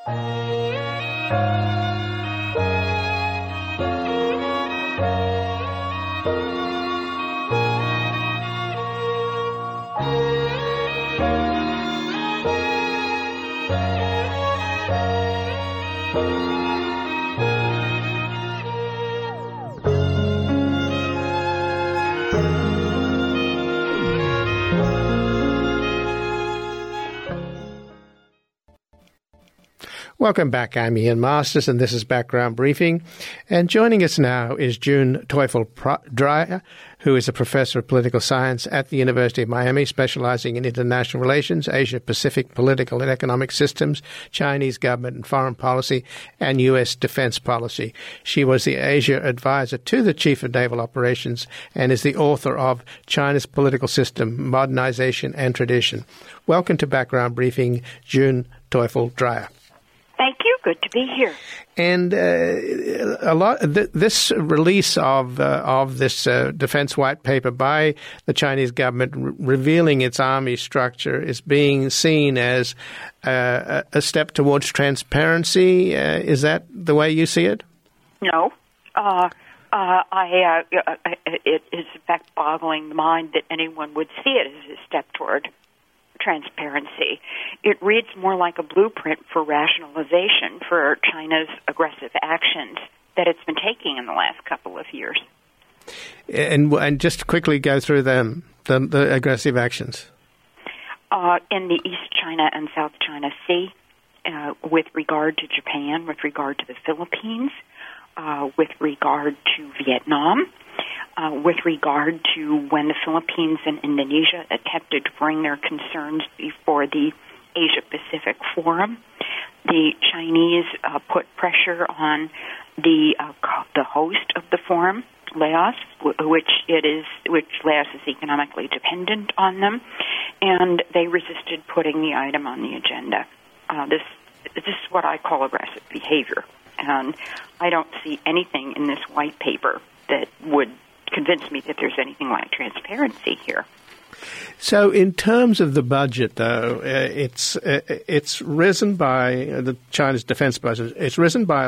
Welcome back. I'm Ian Masters, and this is Background Briefing. And joining us now is June Teufel-Dreyer, who is a professor of political science at the University of Miami, specializing in international relations, Asia-Pacific political and economic systems, Chinese government and foreign policy, and U.S. defense policy. She was the Asia advisor to the Chief of Naval Operations and is the author of China's Political System, Modernization and Tradition. Welcome to Background Briefing, June Teufel-Dreyer. Thank you. Good to be here. And this release of this defense white paper by the Chinese government revealing its army structure is being seen as a step towards transparency. Is that the way you see it? No. It is in fact boggling the mind that anyone would see it as a step toward transparency. It reads more like a blueprint for rationalization for China's aggressive actions that it's been taking in the last couple of years. And just quickly go through them, the aggressive actions. In the East China and South China Sea, with regard to Japan, with regard to the Philippines, with regard to Vietnam, with regard to when the Philippines and Indonesia attempted to bring their concerns before the Asia-Pacific Forum. The Chinese put pressure on the host of the forum, Laos, which Laos is economically dependent on them, and they resisted putting the item on the agenda. This is what I call aggressive behavior, and I don't see anything in this white paper that would convince me that there's anything like transparency here. So, in terms of the budget, though, it's risen by the China's defense budget. It's risen by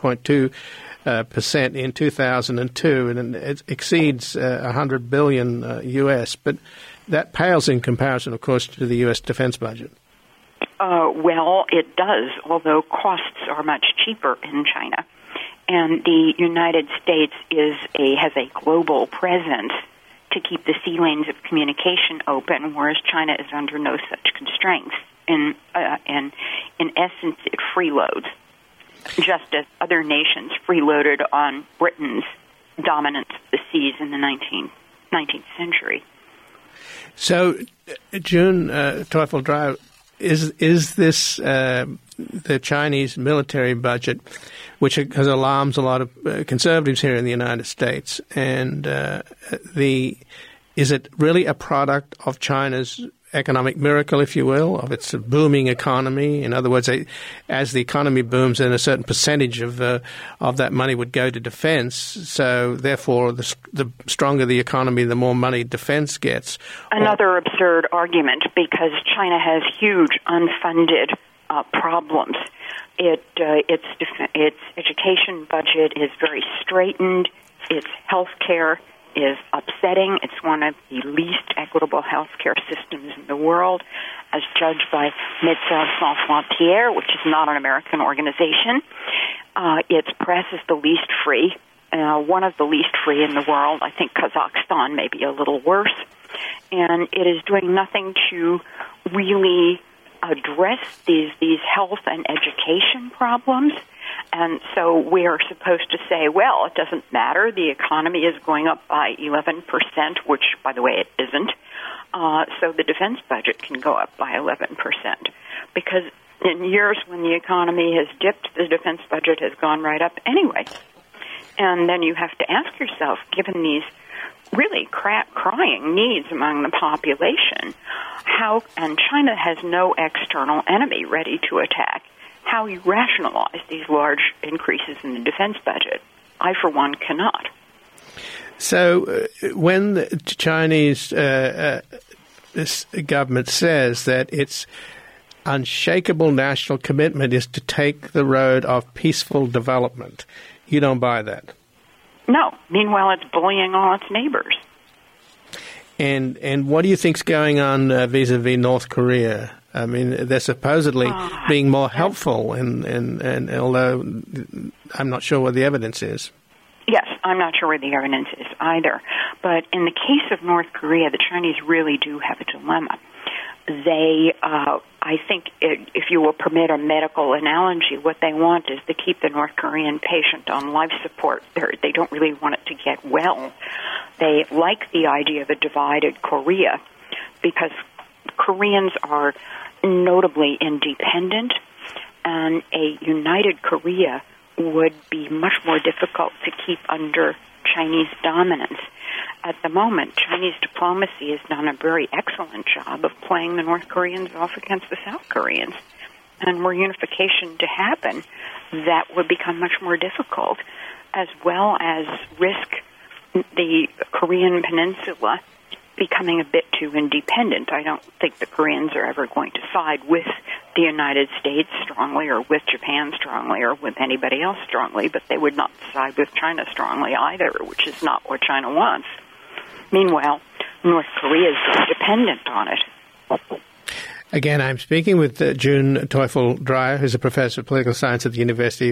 11.2% in 2002, and it exceeds 100 billion US. But that pales in comparison, of course, to the U.S. defense budget. Well, it does, although costs are much cheaper in China. And the United States has a global presence to keep the sea lanes of communication open, whereas China is under no such constraints. In essence, it freeloads, just as other nations freeloaded on Britain's dominance of the seas in the 19th century. So, June Teufel-Dreyer, is this the Chinese military budget, which alarms a lot of conservatives here in the United States, and is it really a product of China's economic miracle, if you will, of its booming economy? In other words, as the economy booms, then a certain percentage of that money would go to defense. So, therefore, the stronger the economy, the more money defense gets. Another absurd argument, because China has huge unfunded problems. Its education budget is very straitened. Its health care is upsetting. It's one of the least equitable healthcare systems in the world, as judged by Médecins Sans Frontières, which is not an American organization. Its press is the least free, one of the least free in the world. I think Kazakhstan may be a little worse. And it is doing nothing to really address these health and education problems. And so we are supposed to say, well, it doesn't matter. The economy is going up by 11%, which, by the way, it isn't. So the defense budget can go up by 11%. Because in years when the economy has dipped, the defense budget has gone right up anyway. And then you have to ask yourself, given these really crying needs among the population, and China has no external enemy ready to attack, how you rationalize these large increases in the defense budget. I, for one, cannot. So when the Chinese this government says that its unshakable national commitment is to take the road of peaceful development. You don't buy that? No. Meanwhile, it's bullying all its neighbors. And what do you think's going on vis-a-vis North Korea? I mean, they're supposedly being more helpful, and although I'm not sure what the evidence is. Yes, I'm not sure where the evidence is either. But in the case of North Korea, the Chinese really do have a dilemma. They, I think, if you will permit a medical analogy, what they want is to keep the North Korean patient on life support. They don't really want it to get well. They like the idea of a divided Korea because Koreans are notably independent, and a united Korea would be much more difficult to keep under Chinese dominance. At the moment, Chinese diplomacy has done a very excellent job of playing the North Koreans off against the South Koreans. And were unification to happen, that would become much more difficult, as well as risk the Korean peninsula becoming a bit too independent. I don't think the Koreans are ever going to side with the United States strongly or with Japan strongly or with anybody else strongly, but they would not side with China strongly either, which is not what China wants. Meanwhile, North Korea is very dependent on it. Again, I'm speaking with June Teufel-Dreyer, who's a professor of political science at the University of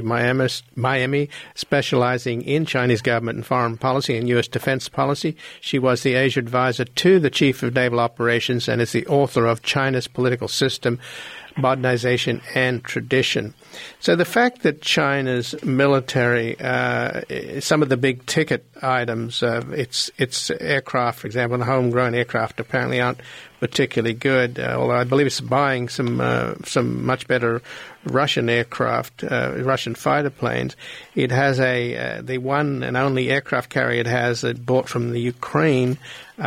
Miami, specializing in Chinese government and foreign policy and U.S. defense policy. She was the Asia advisor to the Chief of Naval Operations and is the author of China's Political System, Modernization and Tradition. So the fact that China's military, some of the big ticket items, its aircraft, for example, the homegrown aircraft apparently aren't particularly good, although I believe it's buying some much better Russian aircraft, Russian fighter planes. It has the one and only aircraft carrier it has bought from the Ukraine,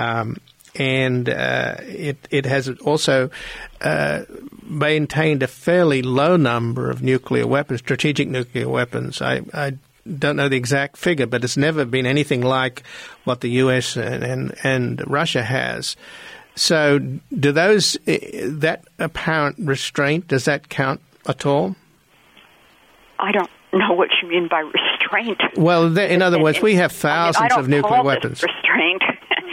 and it has also maintained a fairly low number of nuclear weapons, strategic nuclear weapons. I don't know the exact figure, but it's never been anything like what the U.S. and Russia has. So do that apparent restraint, does that count at all? I don't know what you mean by restraint. Well, in other words, we have thousands of nuclear weapons. Restraint.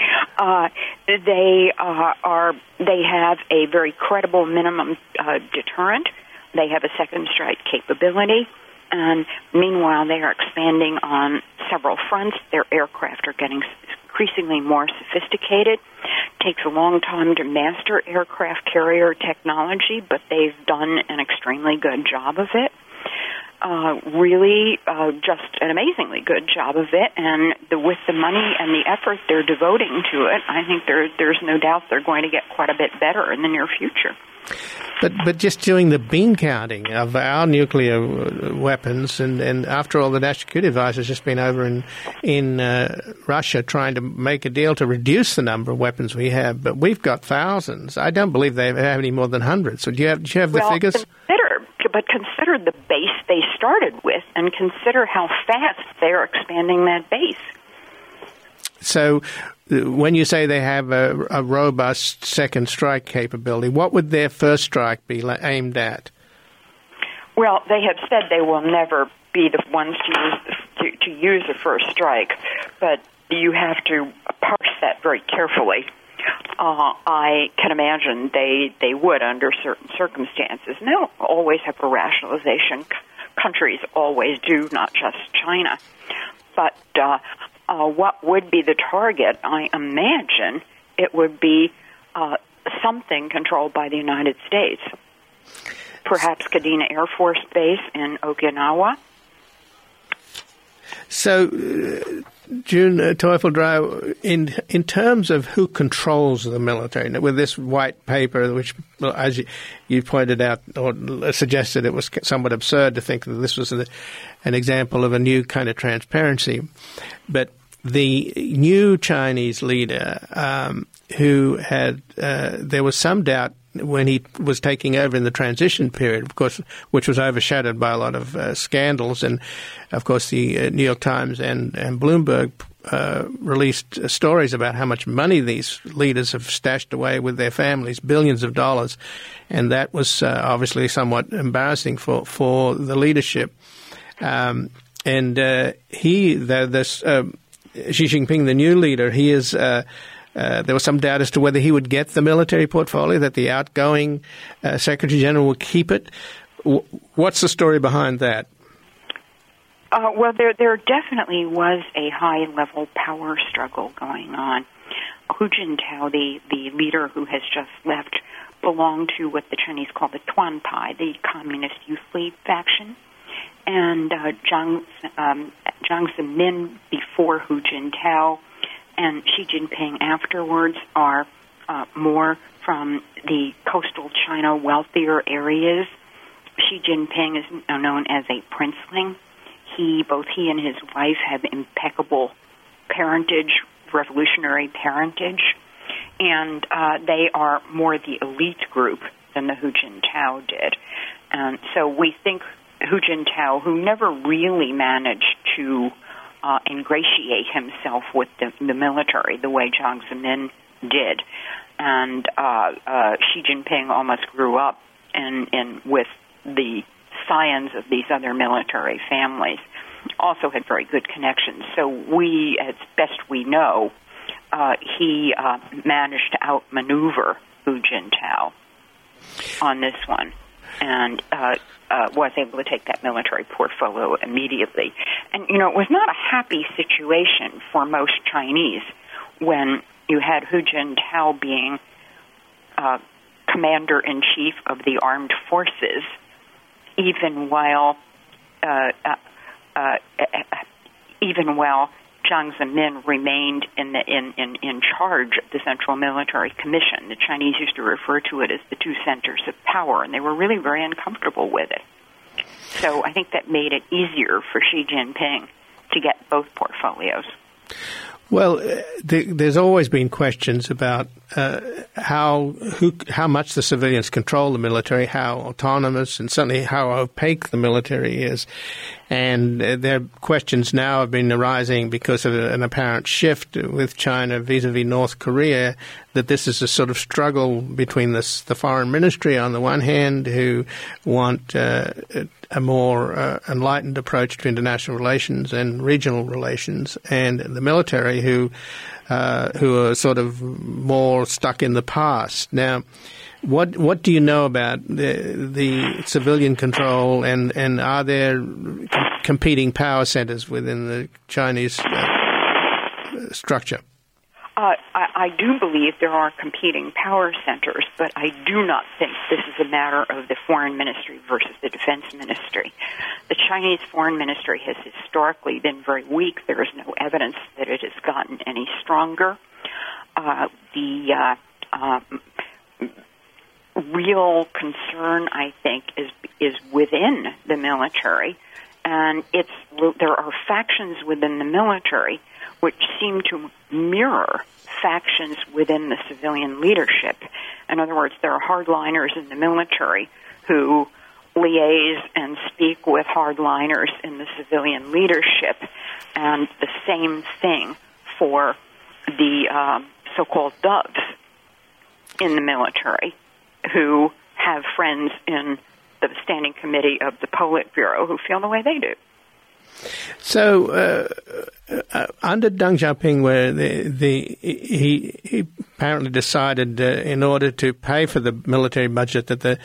They have a very credible minimum deterrent. They have a second strike capability. And meanwhile, they are expanding on several fronts. Their aircraft are getting increasingly more sophisticated. It takes a long time to master aircraft carrier technology, but they've done an extremely good job of it. Really, just an amazingly good job of it. And with the money and the effort they're devoting to it, I think there's no doubt they're going to get quite a bit better in the near future. But just doing the bean counting of our nuclear weapons, and after all, the National Security Advisor has just been over in Russia trying to make a deal to reduce the number of weapons we have, but we've got thousands. I don't believe they have any more than hundreds. So do you have the figures? Consider the base they started with, and consider how fast they are expanding that base. So when you say they have a robust second strike capability, what would their first strike be aimed at? Well, they have said they will never be the ones to use a first strike, but you have to parse that very carefully. I can imagine they would under certain circumstances. And they don't always have a rationalization. Countries always do, not just China. But what would be the target? I imagine it would be something controlled by the United States. Perhaps Kadena Air Force Base in Okinawa. So, June Teufel-Dreyer, in terms of who controls the military, with this white paper, which, as you pointed out or suggested, it was somewhat absurd to think that this was an example of a new kind of transparency, but the new Chinese leader, who had, there was some doubt when he was taking over in the transition period, of course, which was overshadowed by a lot of scandals, and of course the New York Times and Bloomberg released stories about how much money these leaders have stashed away with their families, billions of dollars, and that was obviously somewhat embarrassing for the leadership. Xi Jinping, the new leader, he is. There was some doubt as to whether he would get the military portfolio, that the outgoing Secretary General would keep it. What's the story behind that? Well, there definitely was a high-level power struggle going on. Hu Jintao, the leader who has just left, belonged to what the Chinese call the Tuanpai, the Communist Youth League faction. And Jiang Zemin before Hu Jintao and Xi Jinping afterwards are more from the coastal China wealthier areas. Xi Jinping is known as a princeling. Both he and his wife have impeccable parentage, revolutionary parentage, and they are more the elite group than the Hu Jintao did. And so we think Hu Jintao, who never really managed to ingratiate himself with the military the way Jiang Zemin did, and Xi Jinping almost grew up with the scions of these other military families, also had very good connections. So we, as best we know, he managed to outmaneuver Hu Jintao on this one, and was able to take that military portfolio immediately. And, it was not a happy situation for most Chinese when you had Hu Jintao being commander-in-chief of the armed forces, even while Jiang Zemin remained in charge of the Central Military Commission. The Chinese used to refer to it as the two centers of power, and they were really very uncomfortable with it. So I think that made it easier for Xi Jinping to get both portfolios. Well, there's always been questions about how much the civilians control the military, how autonomous, and certainly how opaque the military is. And there are questions now have been arising because of an apparent shift with China vis-a-vis North Korea, that this is a sort of struggle between the foreign ministry on the one hand, who want a more enlightened approach to international relations and regional relations, and the military who are sort of more stuck in the past. Now, what do you know about the civilian control, and are there competing power centers within the Chinese structure? I do believe there are competing power centers, but I do not think this is a matter of the foreign ministry versus the defense ministry. The Chinese foreign ministry has historically been very weak. There is no evidence that it has gotten any stronger. The real concern, I think, is within the military, and there are factions within the military which seem to mirror factions within the civilian leadership. In other words, there are hardliners in the military who liaise and speak with hardliners in the civilian leadership, and the same thing for the so-called doves in the military, who have friends in the standing committee of the Politburo who feel the way they do. So, under Deng Xiaoping, where he apparently decided in order to pay for the military budget that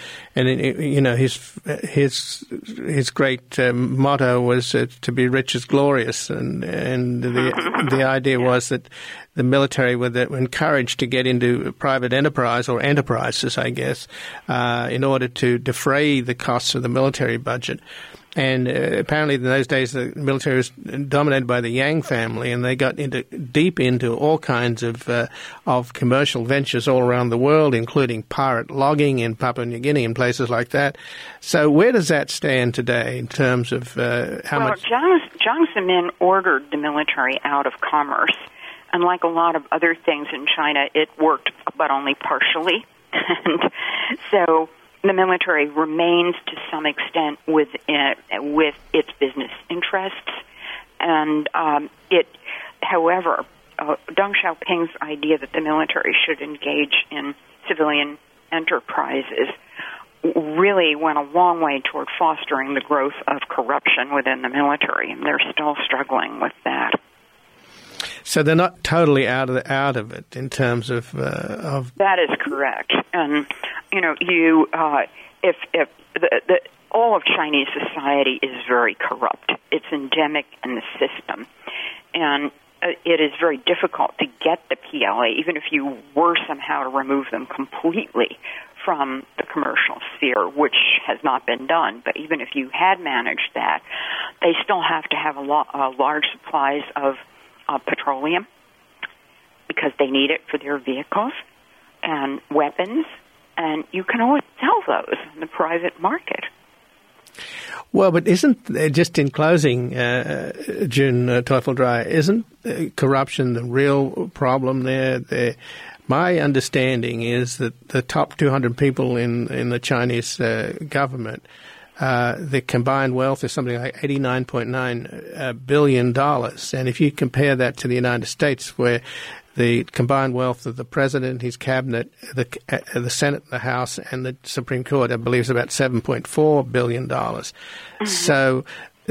his great motto was to be rich is glorious, and the idea was that the military were encouraged to get into private enterprise or enterprises, I guess, in order to defray the costs of the military budget. And apparently in those days the military was dominated by the Yang family, and they got deep into all kinds of commercial ventures all around the world, including pirate logging in Papua New Guinea and places like that. So where does that stand today in terms of how much? Well, Jiang Zemin ordered the military out of commerce, and like a lot of other things in China, it worked, but only partially. And so the military remains to some extent with its business interests, and it However, Deng Xiaoping's idea that the military should engage in civilian enterprises really went a long way toward fostering the growth of corruption within the military, and they're still struggling with that. So they're not totally out of it in terms of. That is correct, and if all of Chinese society is very corrupt, it's endemic in the system, and it is very difficult to get the PLA, even if you were somehow to remove them completely from the commercial sphere, which has not been done. But even if you had managed that, they still have to have large supplies of petroleum because they need it for their vehicles and weapons, and you can always sell those in the private market. Well, but isn't, just in closing, June Teufel-Dreyer, isn't corruption the real problem there? My understanding is that the top 200 people in the Chinese government, the combined wealth is something like $89.9 billion. And if you compare that to the United States, where the combined wealth of the president, his cabinet, the Senate, the House, and the Supreme Court, I believe, is about $7.4 billion. Mm-hmm. So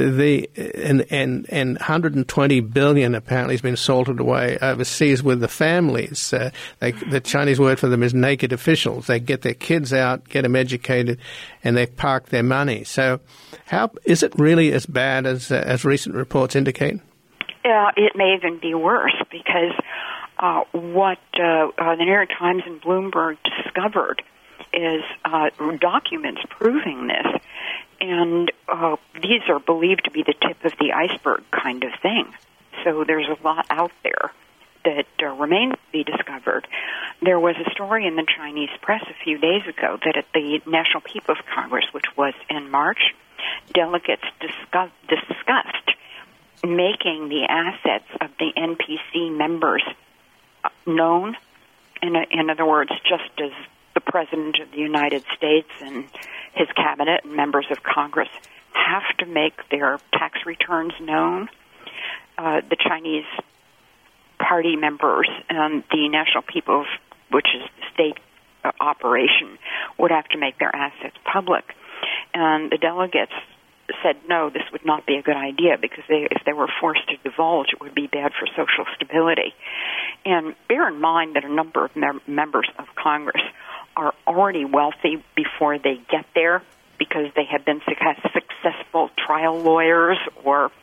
and $120 billion apparently has been salted away overseas with the families. The Chinese word for them is naked officials. They get their kids out, get them educated, and they park their money. So, how is it really as bad as recent reports indicate? It may even be worse because what the New York Times and Bloomberg discovered is documents proving this. And these are believed to be the tip of the iceberg kind of thing. So there's a lot out there that remains to be discovered. There was a story in the Chinese press a few days ago that at the National People's Congress, which was in March, delegates discussed making the assets of the NPC members known. In other words, just as the President of the United States and his cabinet and members of Congress have to make their tax returns known, the Chinese party members and the National People's, which is the state operation, would have to make their assets public. And the delegates said, no, this would not be a good idea because if they were forced to divulge, it would be bad for social stability. And bear in mind that a number of members of Congress are already wealthy before they get there because they have been successful trial lawyers or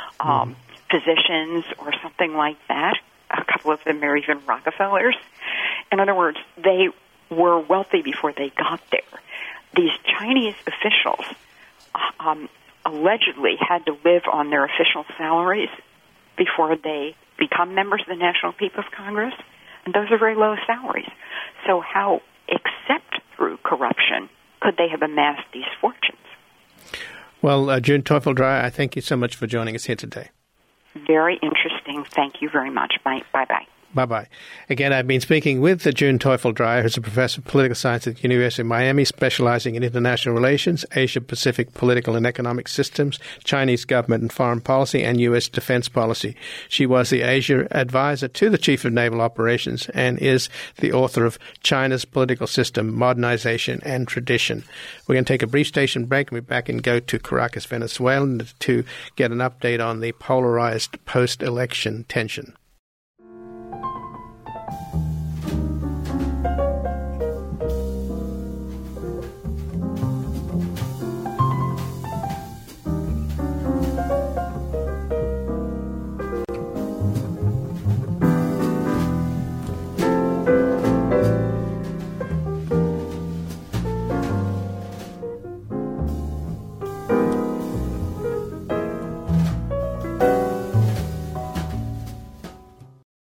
physicians or something like that. A couple of them are even Rockefellers. In other words, they were wealthy before they got there. These Chinese officials allegedly had to live on their official salaries before they become members of the National People's Congress, and those are very low salaries. So how, except through corruption, could they have amassed these fortunes? Well, June Teufel-Dreyer, I thank you so much for joining us here today. Very interesting. Thank you very much. Bye-bye. Bye-bye. Again, I've been speaking with June Teufel-Dreyer, who's a professor of political science at the University of Miami, specializing in international relations, Asia-Pacific political and economic systems, Chinese government and foreign policy, and U.S. defense policy. She was the Asia advisor to the Chief of Naval Operations and is the author of China's Political System, Modernization and Tradition. We're going to take a brief station break and we're back and go to Caracas, Venezuela, to get an update on the polarized post-election tension.